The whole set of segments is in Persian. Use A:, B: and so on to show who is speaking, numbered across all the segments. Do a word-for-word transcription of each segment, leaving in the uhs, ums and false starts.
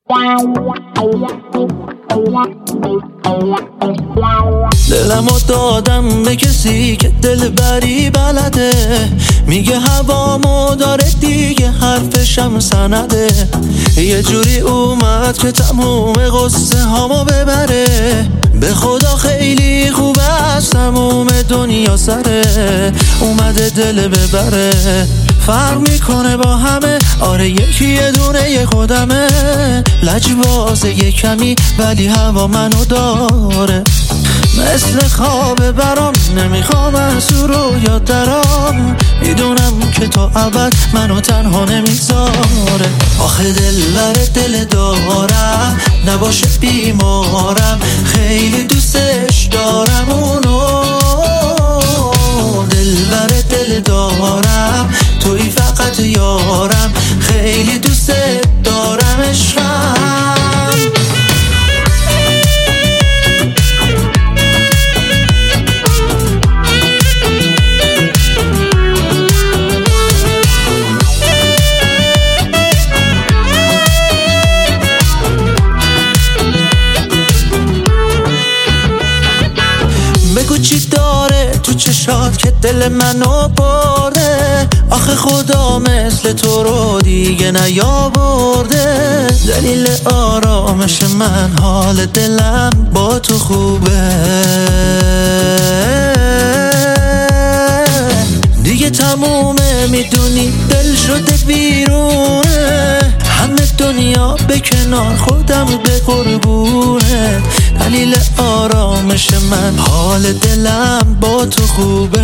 A: دلمو دادم به کسی که دلبری بلده، میگه هوامو داره دیگه، حرفشم سنده. یه جوری اومد که تموم قصه هامو ببره، به خدا خیلی خوبه از تموم دنیا سره. اومده دل ببره، فرق میکنه با همه، آره یکی یه دونه یه خودمه. لجبازه یه کمی ولی هوا منو داره، مثل خواب برام نمیخوام از رو یاد درام. میدونم که تا ابد منو تنها نمیذاره. آخه دلبر دل دارم، نباشه بیمارم، خیلی دوستش دارم اونو. دلبر دل دارم، توی فقط یارم، خیلی دوست دارم عشقم. بگو چی داره تو چشات که دل منو برده، آخه خدا مثل تو رو دیگه نیاورده. دلیل آرامش من حال دلم با تو خوبه، دیگه تمومه میدونی دل شده بیرونه. همه دنیا به کنار خودم به قربونه، دلیل آرامش من حال دلم با تو خوبه.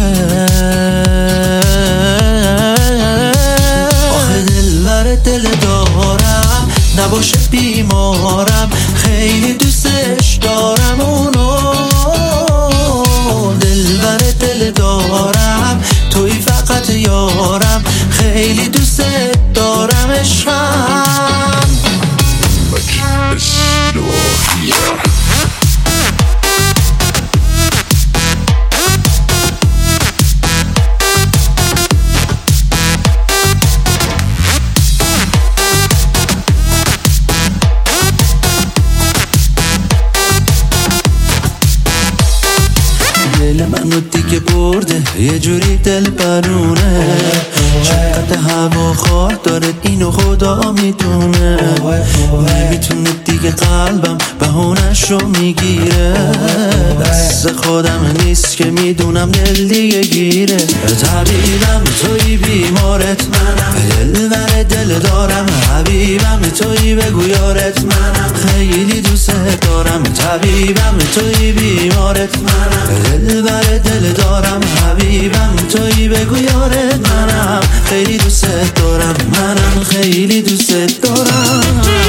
A: آخه دلبر دل دارم، نباشه بیمارم، خیلی دوستش دارم اونو. دلبر دل دارم، توی فقط یارم، خیلی دوست دارم عشقم. دل منو دیگه برده، یه جوری دل برونه. چقدر هوا خواه داره اینو خدا میدونه. نمیتونه دیگه قلبم بهونش رو میگیره، دست خودم نیست که میدونم دل دیگه گیره. طبیبم توی بیمارت منم، دلبر دل دارم، حبیبم توی بگو یارت منم، خیلی دوست دارم. طبیبم توی بیمارت منم، دلبر دل دارم، حبیبم توی بگو یارت منم، خیلی دوست دارم. منم خیلی دوست دارم.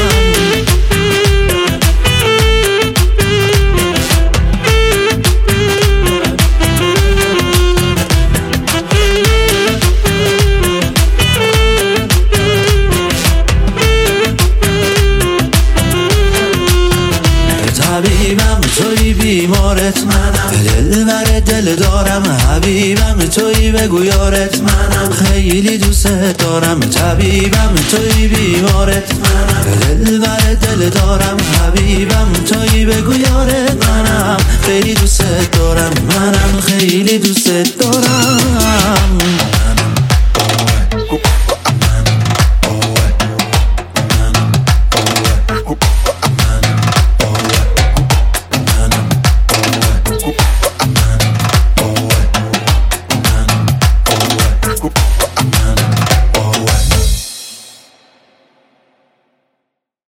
A: طبیبم توی بیمارت منم، دلبر دل دارم، حبیبم توی بگو یارت منم، خیلی دوست دارم. طبیبم توی بیمارت منم، دلبر دل دارم، حبیبم توی بگو یارت منم، خیلی دوست دارم. منم خیلی دوست دارم.